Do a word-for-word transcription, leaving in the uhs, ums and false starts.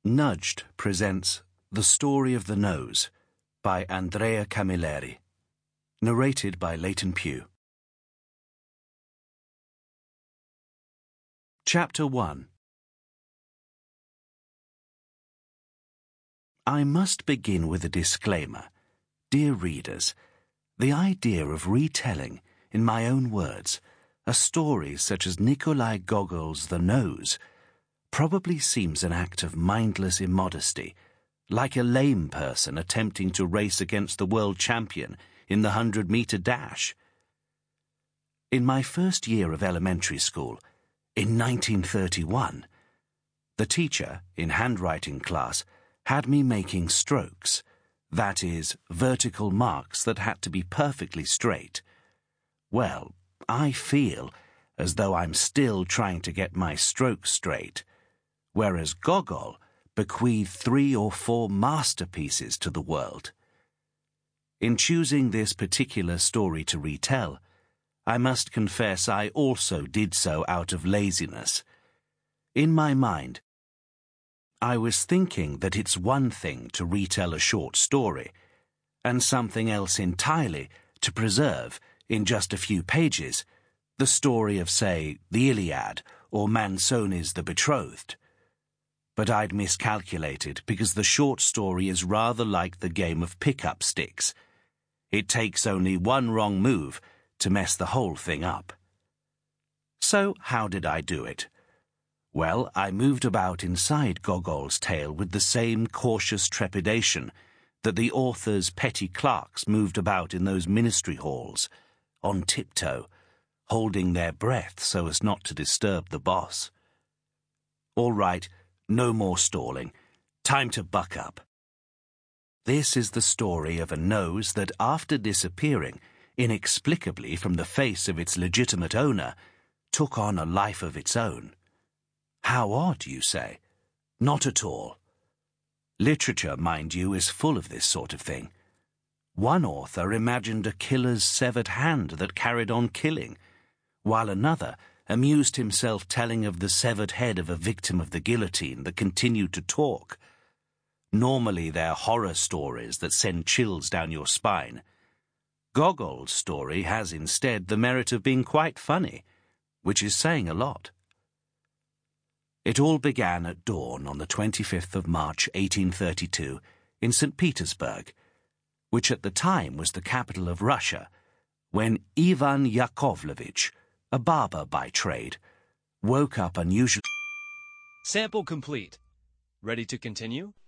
Nudged presents The Story of the Nose by Andrea Camilleri. Narrated by Leighton Pugh. Chapter one. I must begin with a disclaimer. Dear readers, the idea of retelling, in my own words, a story such as Nikolai Gogol's The Nose probably seems an act of mindless immodesty, like a lame person attempting to race against the world champion in the hundred-meter dash. In my first year of elementary school, in nineteen thirty-one, the teacher, in handwriting class, had me making strokes, that is, vertical marks that had to be perfectly straight. Well, I feel as though I'm still trying to get my strokes straight, whereas Gogol bequeathed three or four masterpieces to the world. In choosing this particular story to retell, I must confess I also did so out of laziness. In my mind, I was thinking that it's one thing to retell a short story, and something else entirely to preserve, in just a few pages, the story of, say, the Iliad or Manzoni's The Betrothed. But I'd miscalculated because the short story is rather like the game of pick-up sticks. It takes only one wrong move to mess the whole thing up. So how did I do it? Well, I moved about inside Gogol's tale with the same cautious trepidation that the author's petty clerks moved about in those ministry halls, on tiptoe, holding their breath so as not to disturb the boss. All right, no more stalling. Time to buck up. This is the story of a nose that, after disappearing inexplicably from the face of its legitimate owner, took on a life of its own. How odd, you say? Not at all. Literature, mind you, is full of this sort of thing. One author imagined a killer's severed hand that carried on killing, while another amused himself telling of the severed head of a victim of the guillotine that continued to talk. Normally they're horror stories that send chills down your spine. Gogol's story has instead the merit of being quite funny, which is saying a lot. It all began at dawn on the twenty-fifth of March, eighteen thirty-two, in Saint Petersburg, which at the time was the capital of Russia, when Ivan Yakovlevich, a barber by trade, woke up unusually. Sample complete. Ready to continue?